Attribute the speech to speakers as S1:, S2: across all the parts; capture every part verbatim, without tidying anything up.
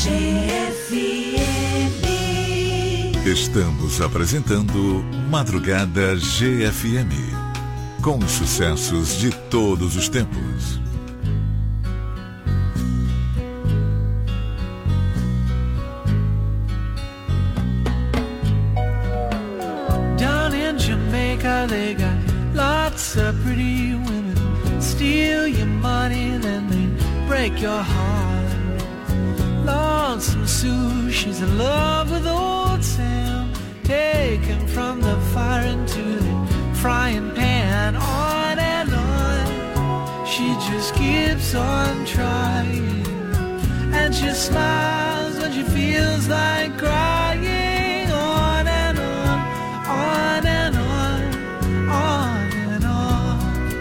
S1: Estamos apresentando Madrugada G F M, com os sucessos de todos os tempos.
S2: Down in Jamaica they got lots of pretty women, steal your money then they break your heart. Lonesome Sue, she's in love with old Sam, taken from the fire into the frying pan. On and on, she just keeps on trying, and she smiles when she feels like crying. On and on, on and on, on and on.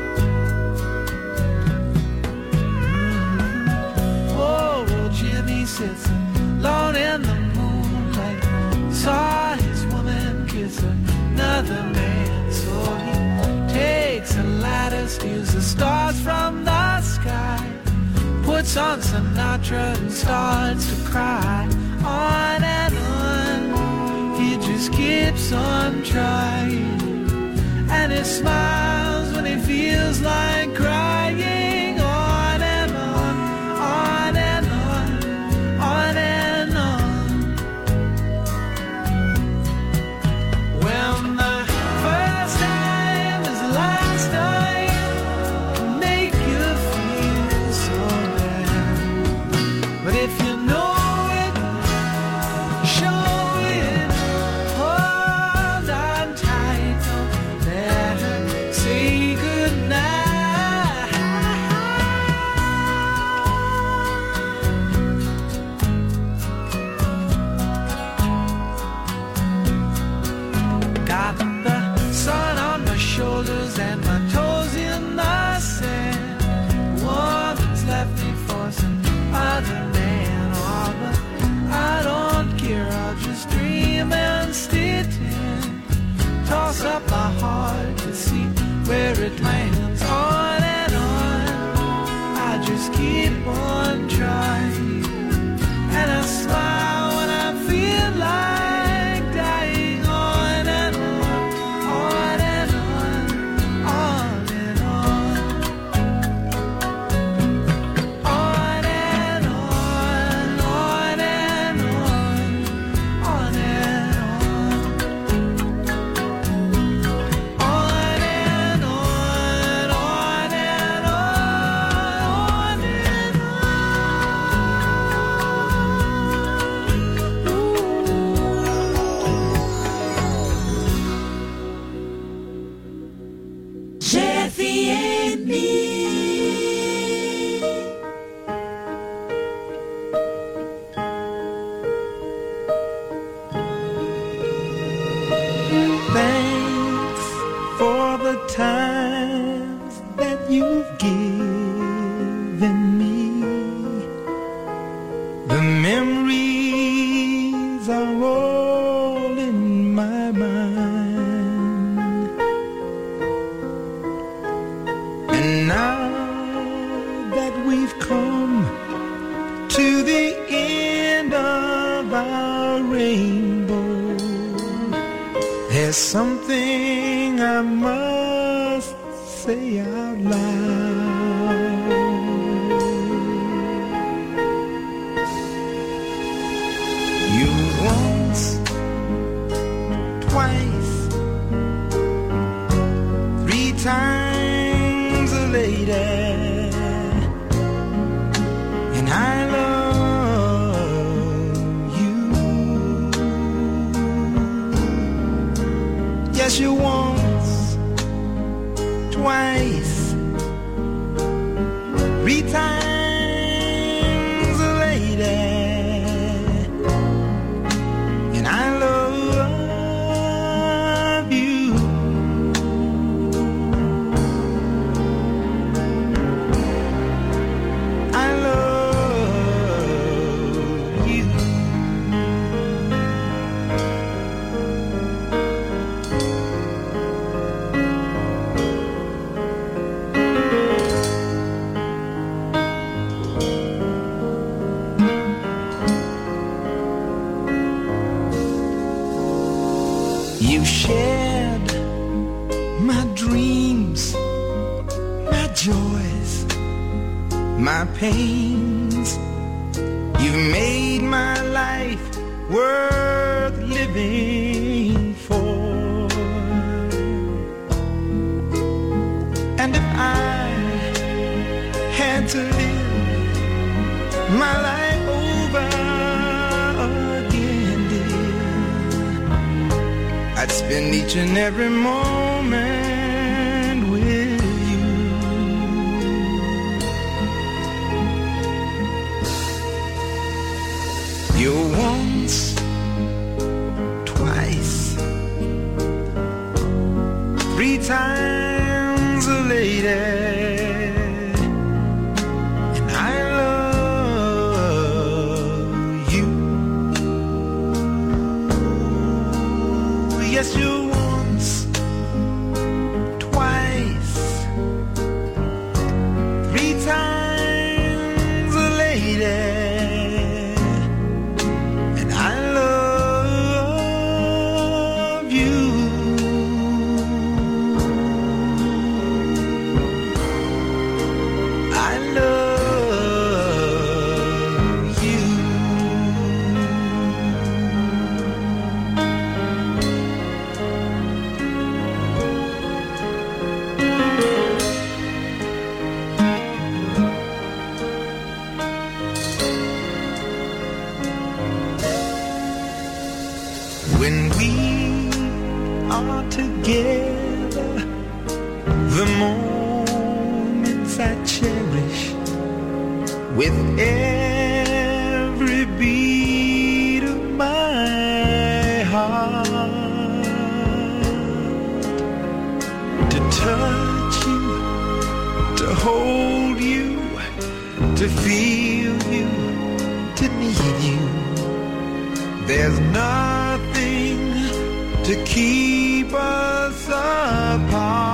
S2: Mm-hmm. Oh, well, Jimmy sits alone in the moonlight, saw his woman kiss another man, so he takes a ladder, steals the stars from the sky, puts on Sinatra and starts to cry. On and on, he just keeps on trying, and he smiles when he feels like crying. On and on, on and on, on and on. When the first time is the last time, can make you feel so bad. But if you know it, show it, hold on tight, don't let her say goodnight. Got the sun on my shoulders and my toes in the sand. Woman's left me for some other man. Oh, but I don't care, I'll just dream and stay tin. Toss up my heart to see where it lands. On and on, I just keep on trying, and I smile when I feel like dying. On and on, on and on, on and on. On and on, on and on, on and on. On and on, on and on, on and on.
S3: G F M.
S2: Thanks for the times that you've given me. The memories are all in my mind. And now that we've come to the end of our rainbow, there's something I must say out loud. You once, twice, three times a lady, and I love you. Yes, you once, twice, You shared my dreams, my joys, my pains. You've made my life worth living for. And if I had to live my life over again, dear, I'd spend each and every moment with you. You're once, twice, three times a lady. Yes, you once, twice, three times a lady, and I love you. I love you. When we are together, the moments I cherish with every beat of my heart. To touch you, to hold you, to feel you, to need you. There's nothing to keep us apart.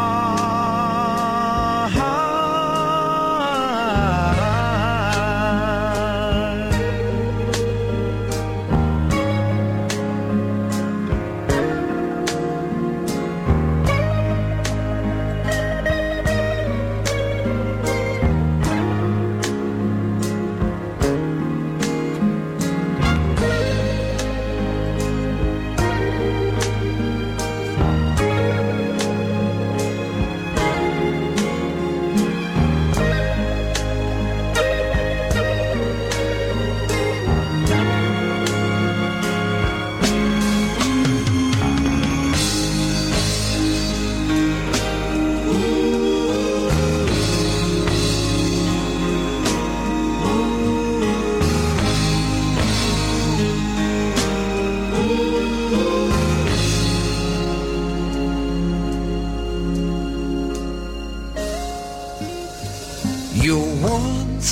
S2: You're once,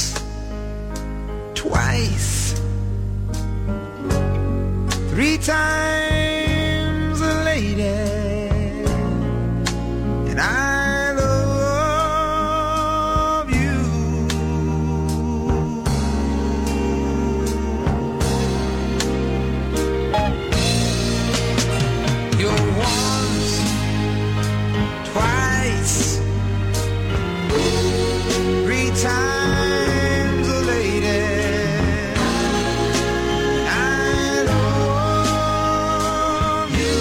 S2: twice, three times a lady, and I love you. You're once, twice, three times a lady. I love you.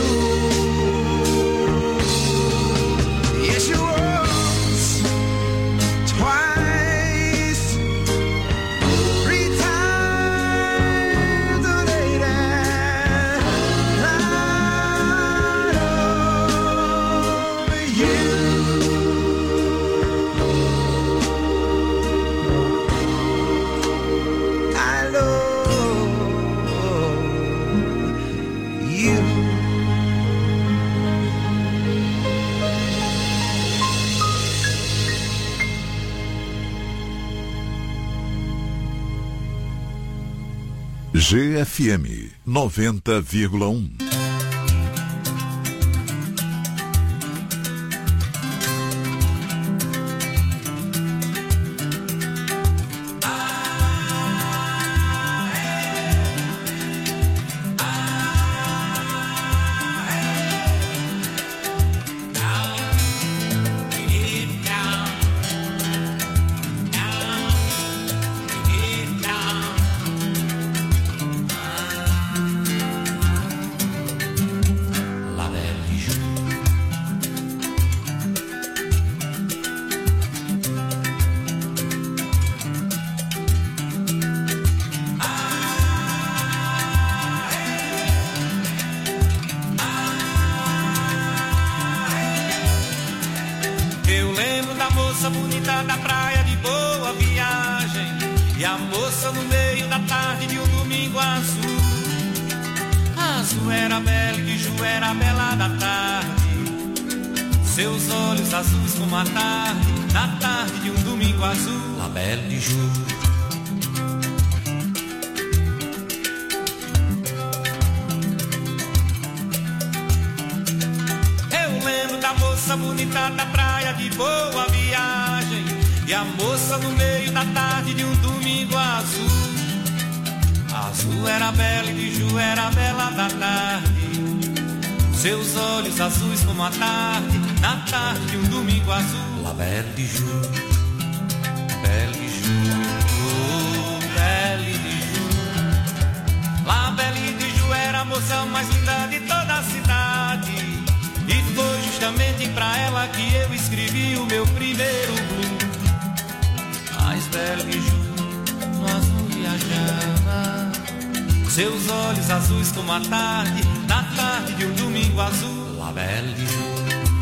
S2: Yes, you once, twice, three times a lady. I love you. I love you.
S1: G F M noventa vírgula um.
S4: bonita da praia de Boa Viagem, e a moça no meio da tarde de um domingo azul. Azul era bela e de Ju era a bela da tarde, seus olhos azuis como a tarde, na tarde de um domingo azul. La Belle de Ju. Moça bonita da praia de Boa Viagem, e a moça no meio da tarde de um domingo azul. Azul era bela e de Ju era a bela da tarde, seus olhos azuis como a tarde, na tarde de um domingo azul. La Belle de Ju, Belle de Ju, oh, Belle de Ju. La Belle de Ju era a moça mais linda de toda a cidade, e foi justamente pra ela que eu escrevi o meu primeiro blues. Mais bela que Ju, no azul viajava, seus olhos azuis como a tarde, na tarde de um domingo azul. La Belle de Ju.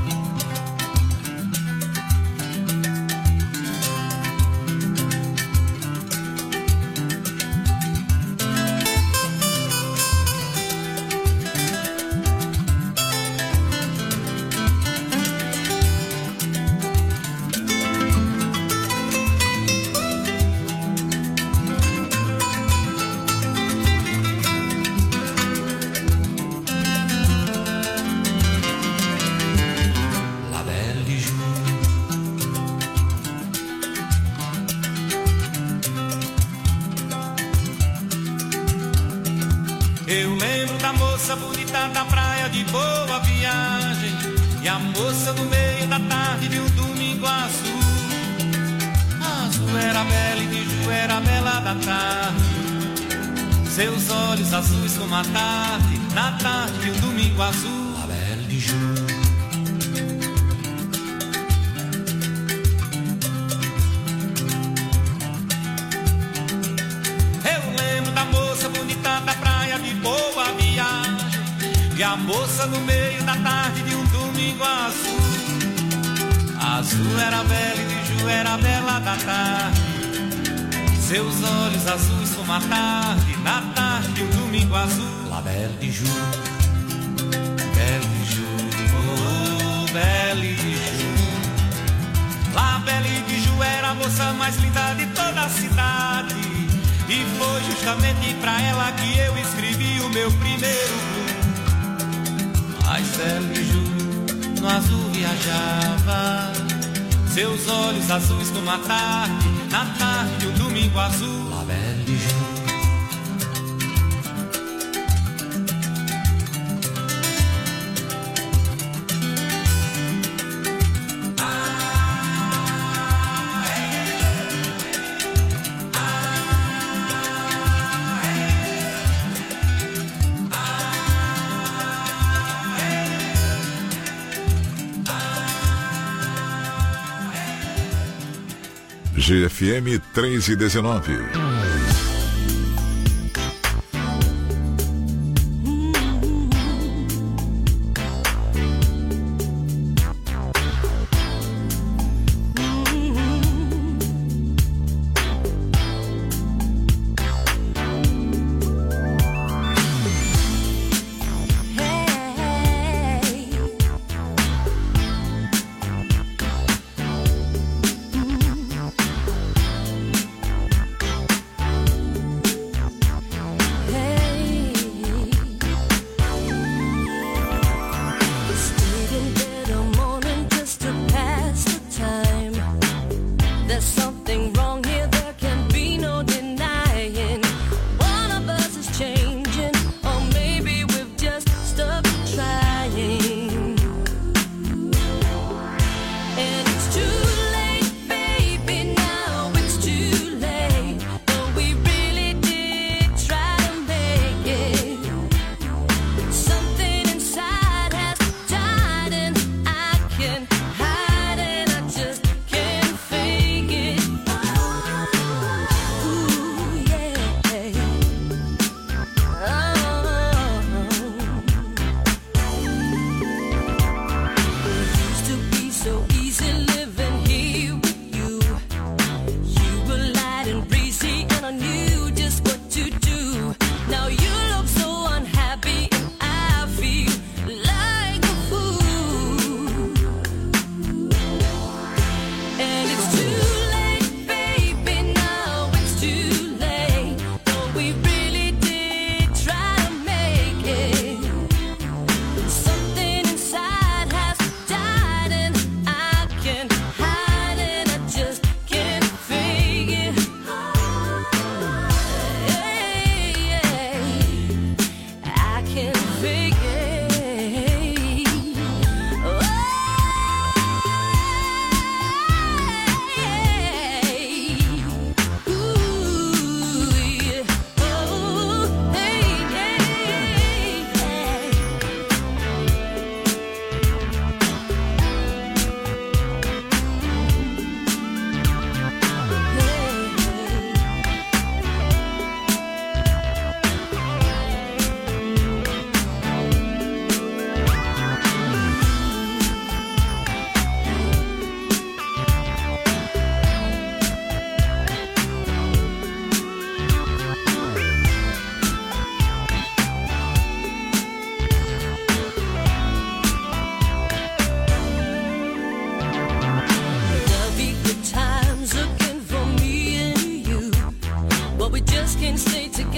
S4: Eu lembro da moça bonita da praia de Boa Viagem, e a moça no meio da tarde de um domingo azul. Azul era bela e de Ju era a bela da tarde, seus olhos azuis como a tarde, na tarde de um domingo azul. La Belle de Ju. De Boa Viagem, e a moça no meio da tarde de um domingo azul. Azul era bela e de Ju era a bela da tarde, seus olhos azuis como a tarde, na tarde de um domingo azul. La Belle de Ju, Belle de Ju, oh, Belle de Ju. La Belle de Ju era a moça mais linda de toda a cidade, e foi justamente pra ela que eu escrevi o meu primeiro blues. Mas Belle de Ju, no azul viajava, seus olhos azuis como a tarde, na tarde de um domingo azul. La Belle de Ju.
S1: G F M três e dezenove.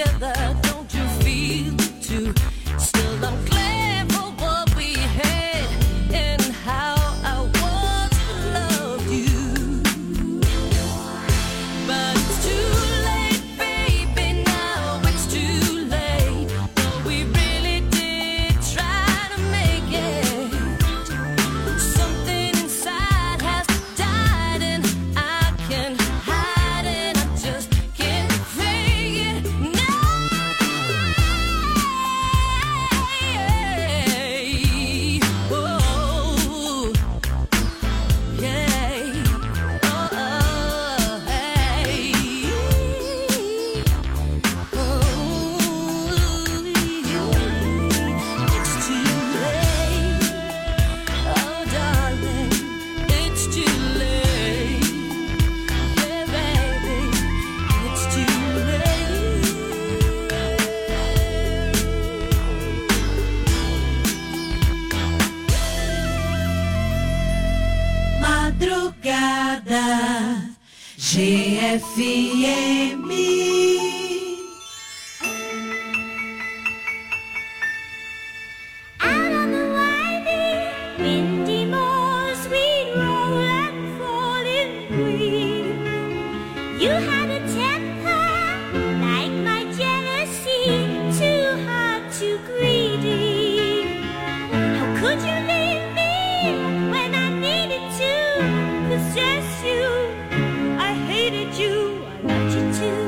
S3: G F M.
S5: Out on the winding, windy moors, we'd roll and fall in green. You had a temper like my jealousy, too hard, too greedy. How could you leave me when I needed to possess you? I hated you, I loved you too.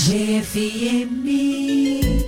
S3: G F M.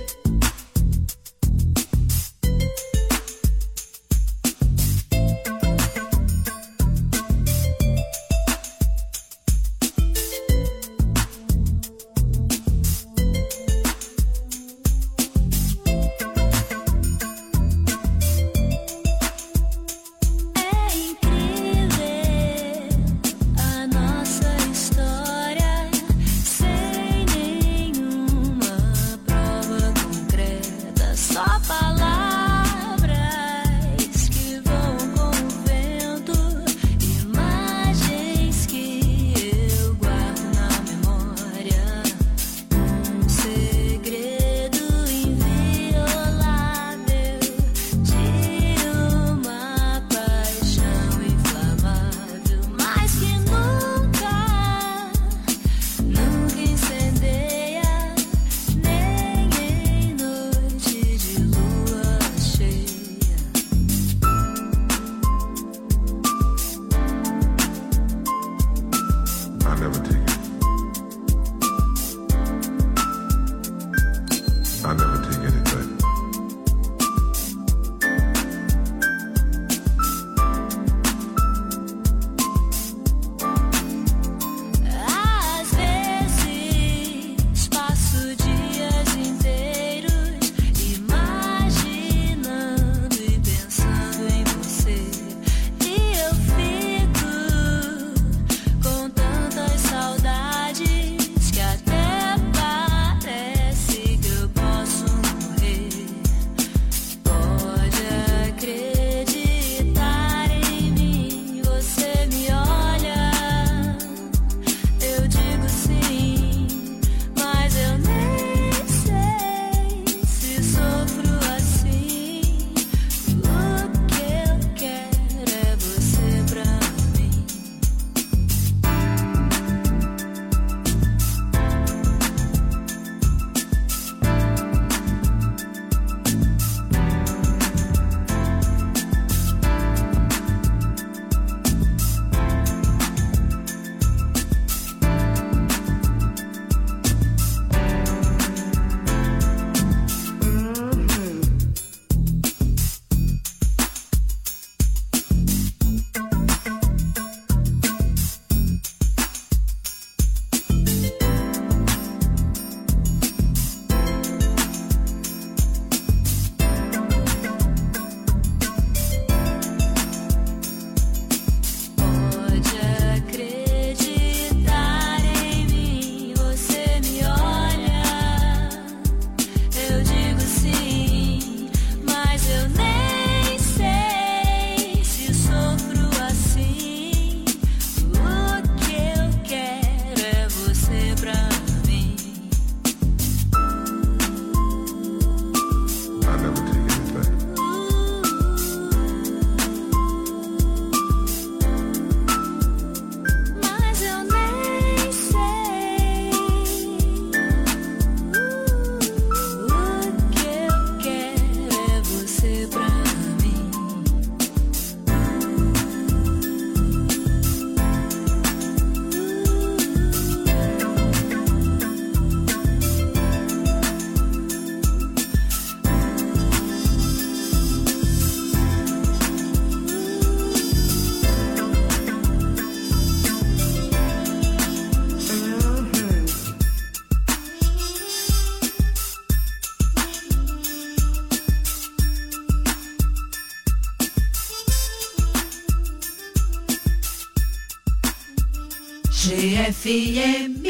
S3: G F M.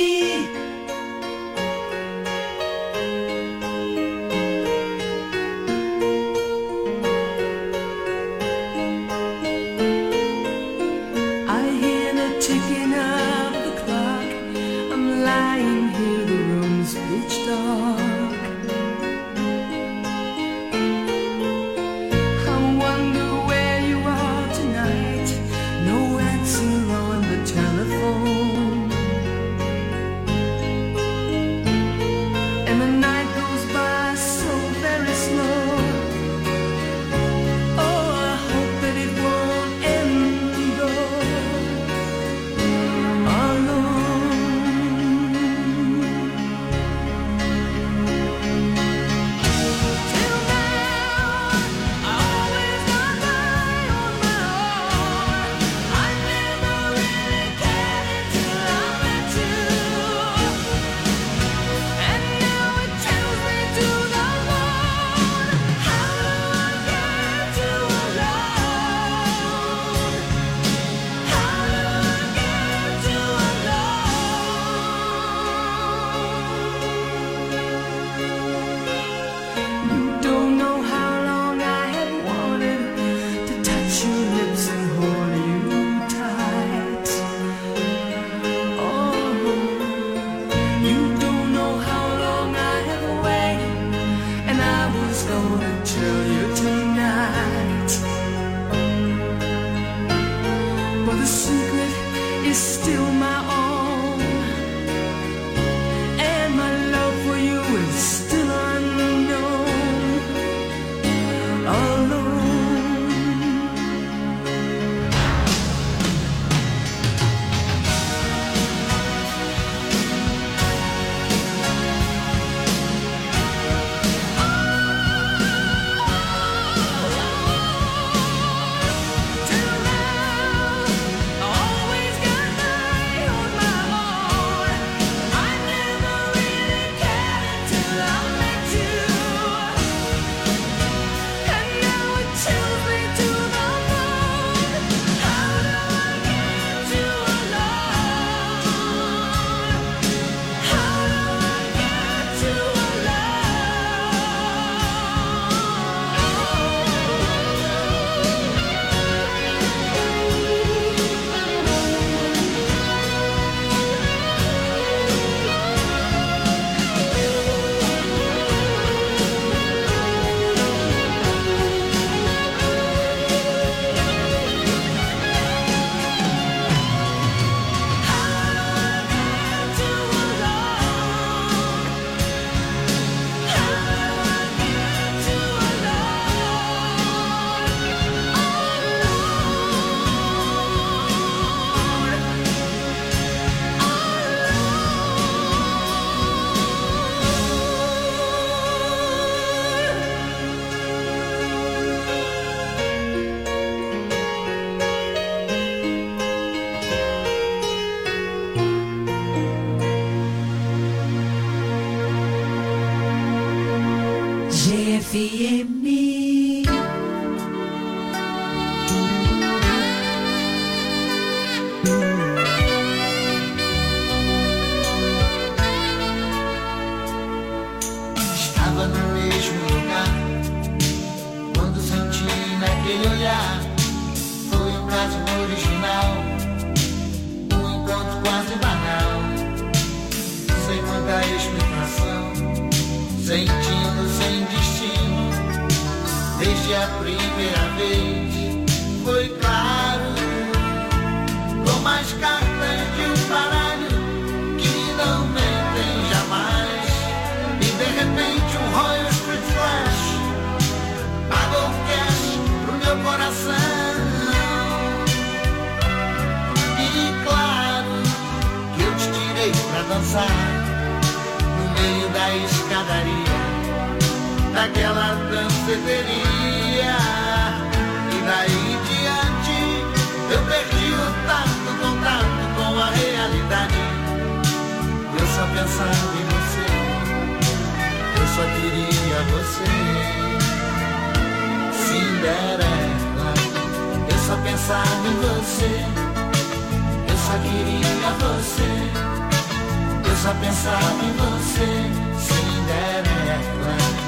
S3: F M.
S6: Estava no mesmo lugar quando senti naquele olhar. Foi um caso original, um encontro quase banal, sem muita explicação, sentindo sem destino. Desde a primeira vez foi claro, como as cartas de um baralho que não mentem jamais. E de repente um Royal Street Flash pagou o cash pro meu coração. E claro que eu te tirei pra dançar no meio da escadaria daquela danceteria. E daí diante eu perdi o tato, contato com a realidade. Eu só pensava em você, eu só queria você, Cinderela. Eu só pensava em você, eu só queria você, eu só pensava em você, Cinderela.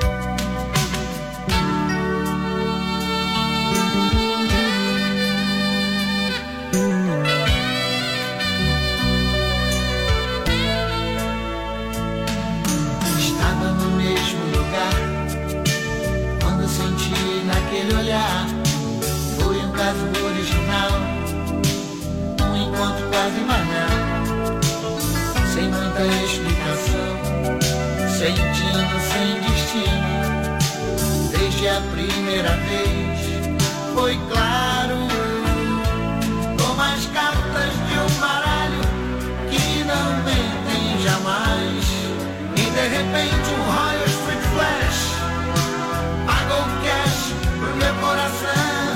S6: Estava no mesmo lugar quando senti naquele olhar. Foi um caso original, um encontro quase banal, sem muita explicação, sentindo sem destino. Desde a primeira vez foi claro, como as cartas de um baralho que não mentem jamais. E de repente um Royal Street Flash pagou o cash pro meu coração.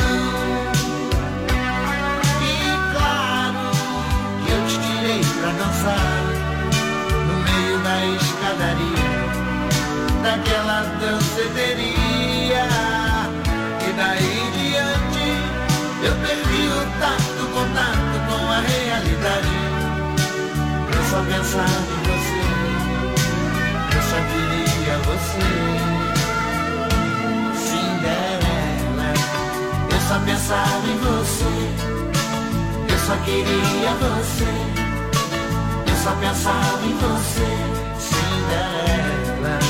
S6: E claro que eu te tirei pra dançar no meio da escadaria daquela danceteria. E daí diante eu perdi o tato, contato com a realidade. Eu só pensava em você, eu só queria você, Cinderela. Eu só pensava em você, eu só queria você, eu só pensava em você, Cinderela.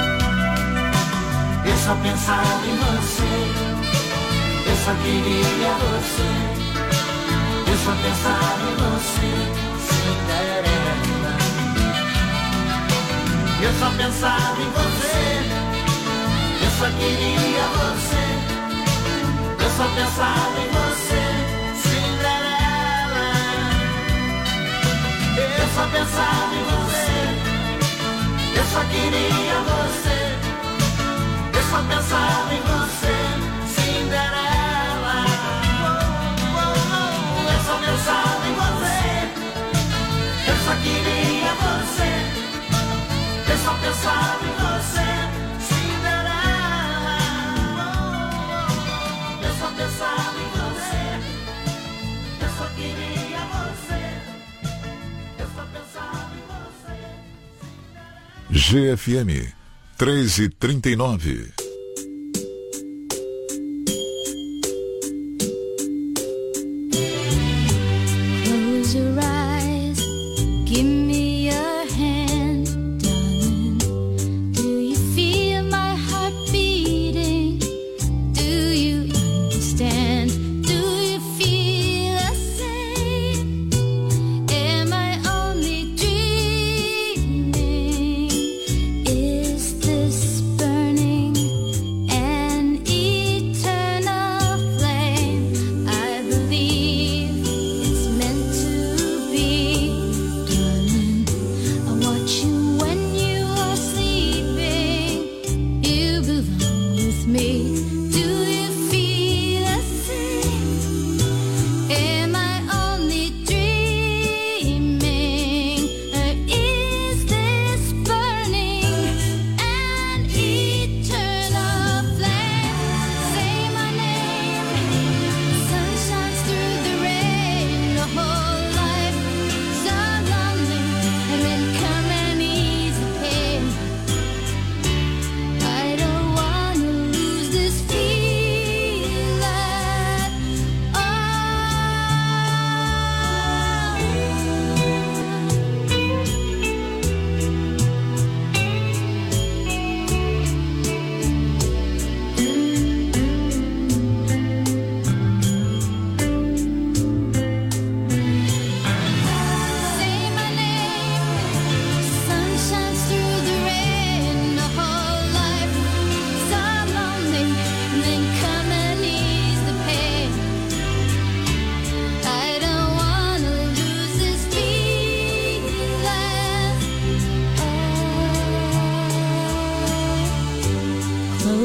S6: Eu só pensava em você, eu só queria você, eu só pensava em você, Cinderela. Eu só pensava em você, eu só queria você, eu só pensava em você, Cinderela. Eu só pensava em você, eu só queria você, eu só pensava em você, Cinderela. Eu só pensava em você, eu só queria você, eu só pensava em você, Cinderela. Eu só pensava em você, eu só queria você, eu só pensava em você, Cinderela.
S1: G F M três e trinta e nove.
S5: Close your eyes, give me your hand, darling. Do you feel my heart beating? Do you understand? Do you feel the same? Am I only dreaming? Is this burning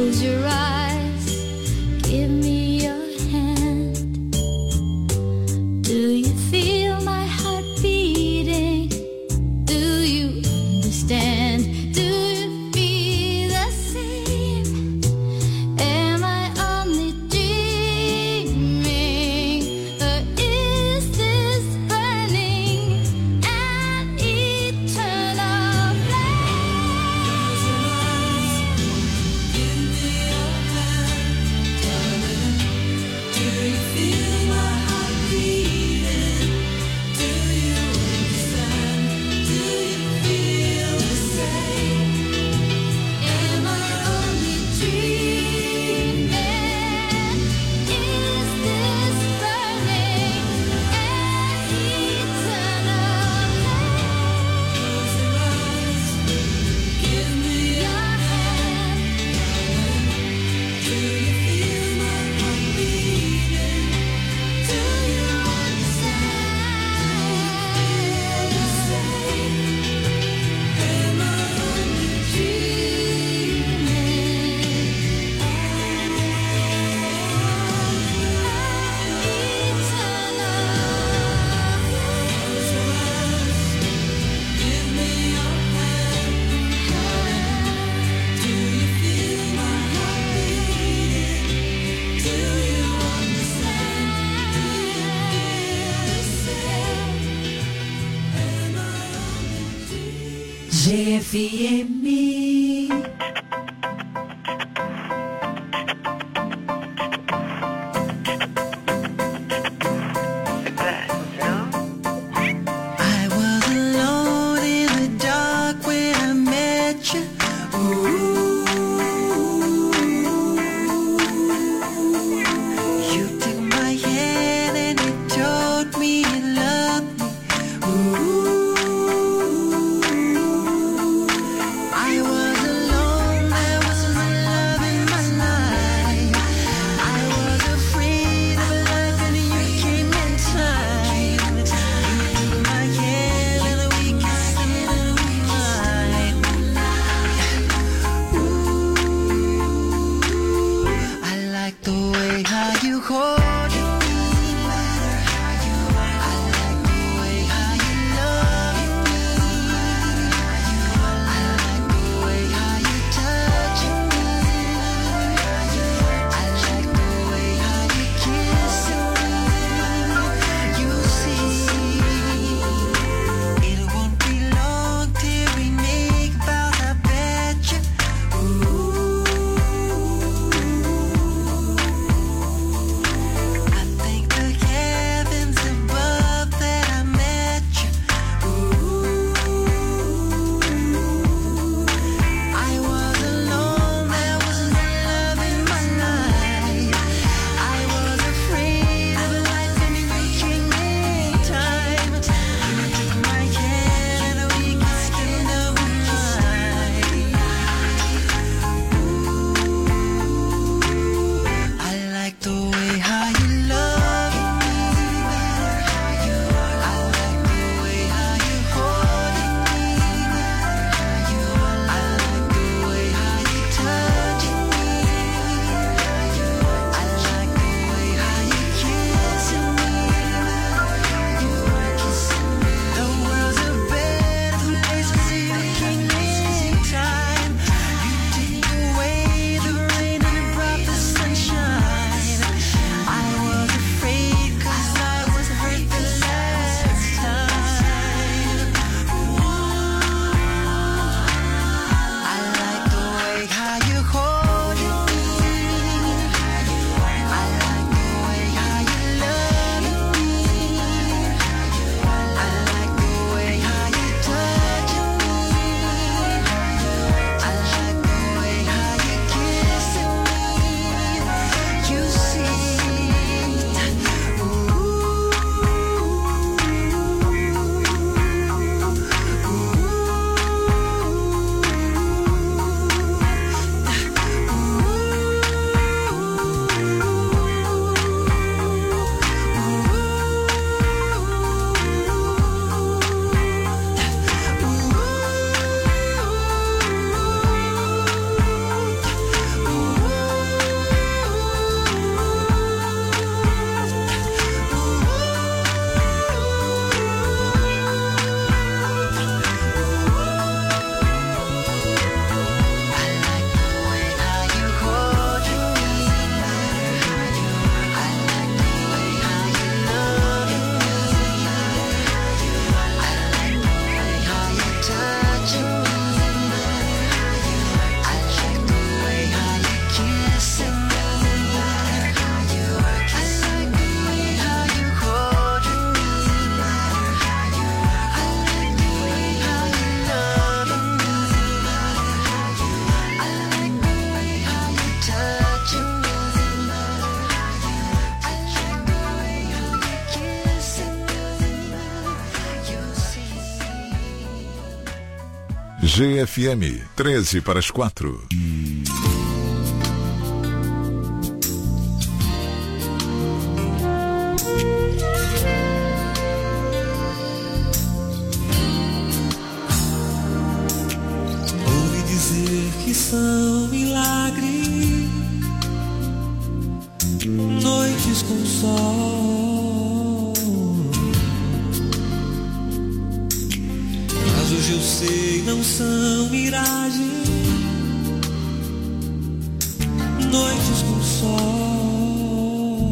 S5: Close your eyes, give me your hand. Do you feel my heart beating? Do you understand? Do you feel the same? Am I only dreaming? Or is this burning an eternal
S3: G F M.
S2: I was alone in the dark when I met you. Ooh. You took my hand and you told me you loved me. Ooh. I was
S1: G F M, treze para as quatro.
S2: Ouvi dizer que são milagres, noites com sol. Mas hoje eu sei, não são miragens, noites com sol.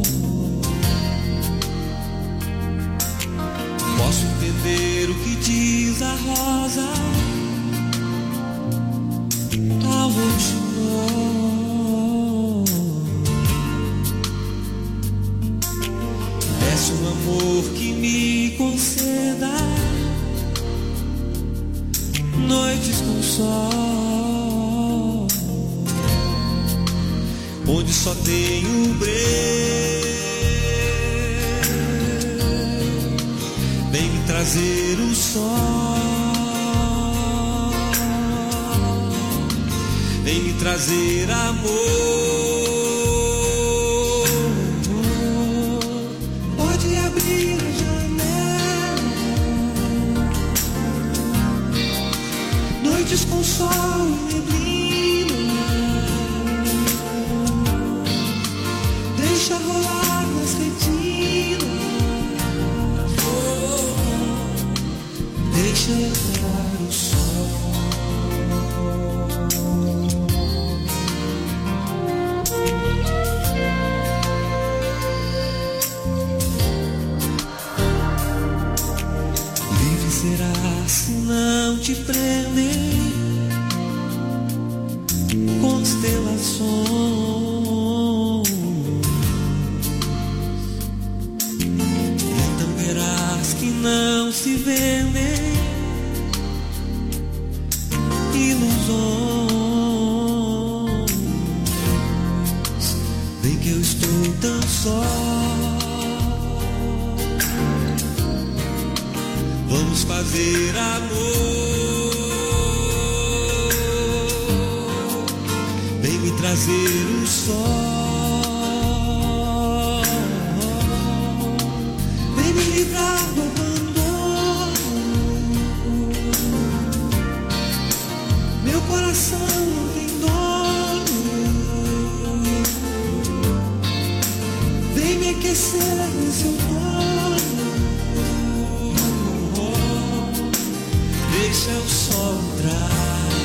S2: Posso entender o que diz a rosa ao roxinol. Peço um amor que me conceda noites com sol, onde só tenho breu. Vem me trazer o sol, vem me trazer amor. Pode abrir a janela, noites com sol e neblina. Deixa rolar nas retinas, deixa entrar o sol. Livre será se não te prender constelações. Então verás que não se vendem ilusões. Vem que eu estou tão só. Vamos fazer amor. Vem me trazer o sol. Vem me livrar do abandono. Meu coração não tem dono. Vem me aquecer nesse outono. Deixa o sol entrar.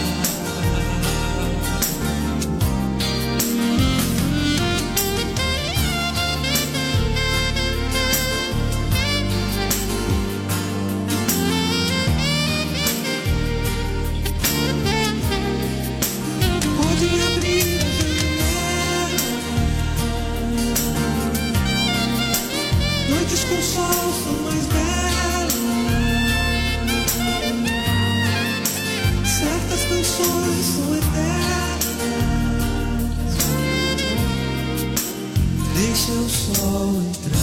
S2: Pode abrir a janela, noites com sol são mais belas. Certas canções são eternas. Deixa o sol entrar.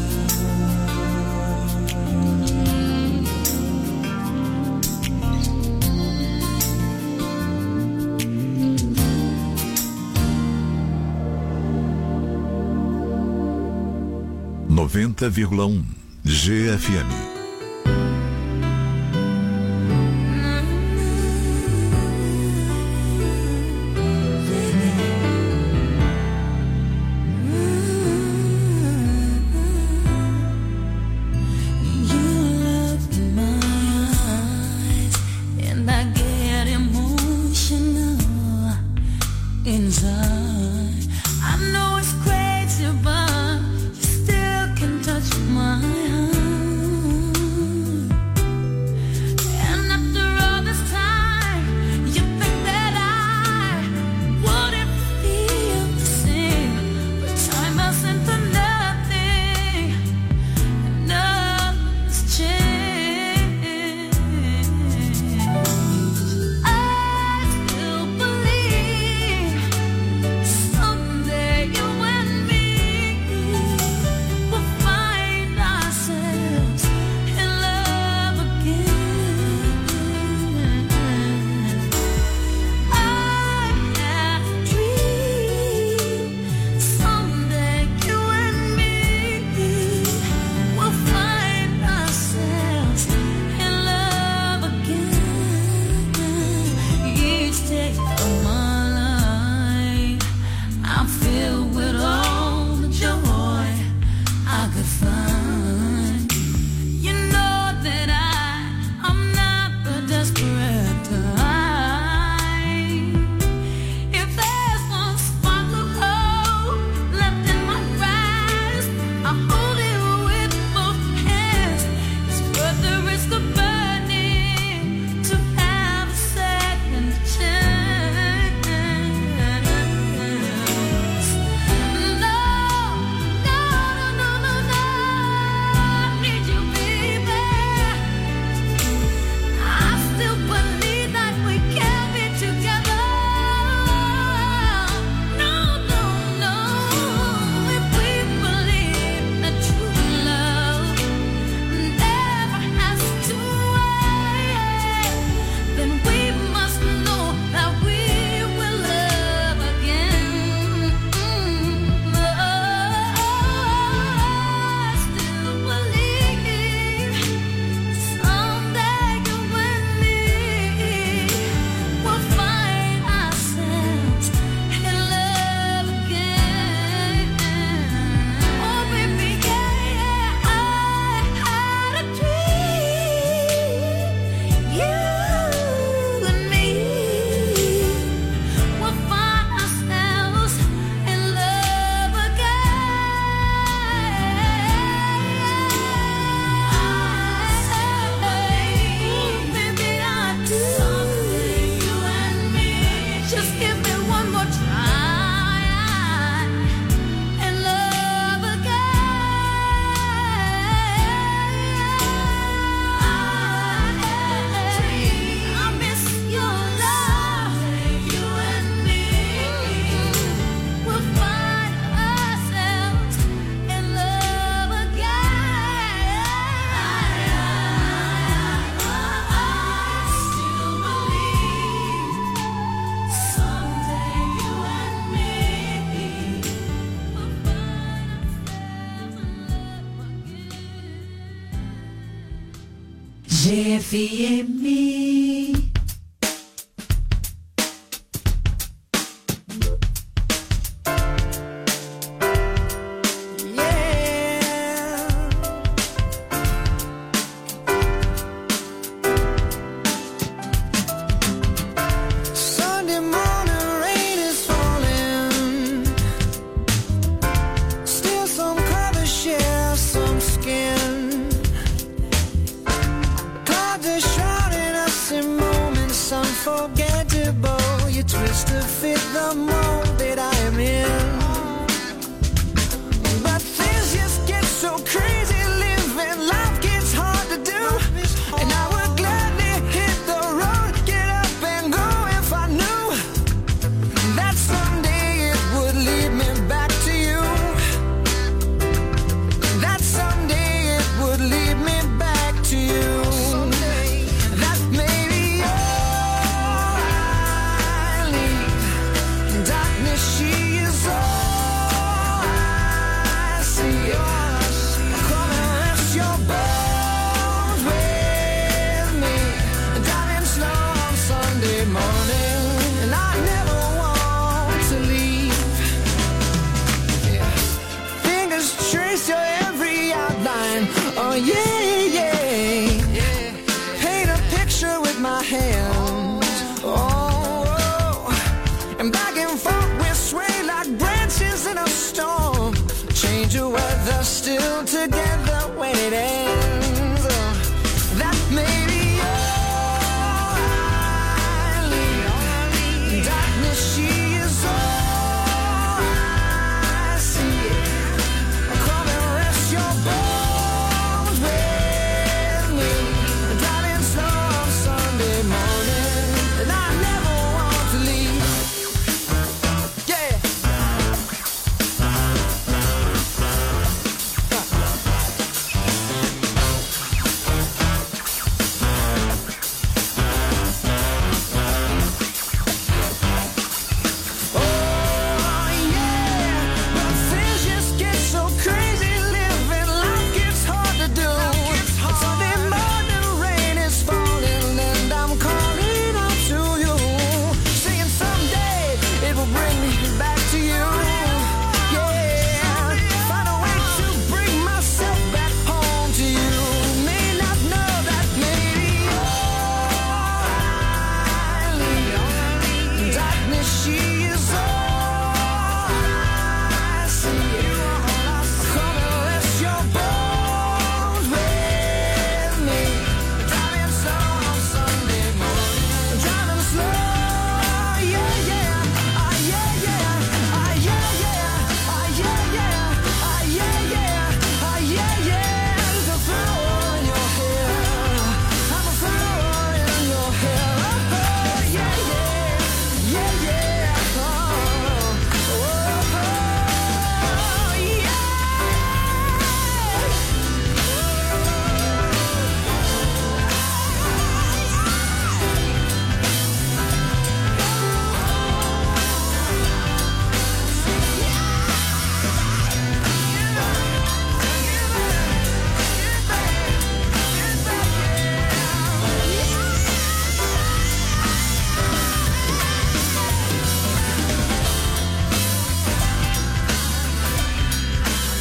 S1: noventa vírgula um G F M.
S7: Change.
S3: G F M.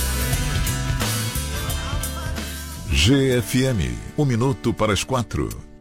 S1: G F M, um minuto para as quatro.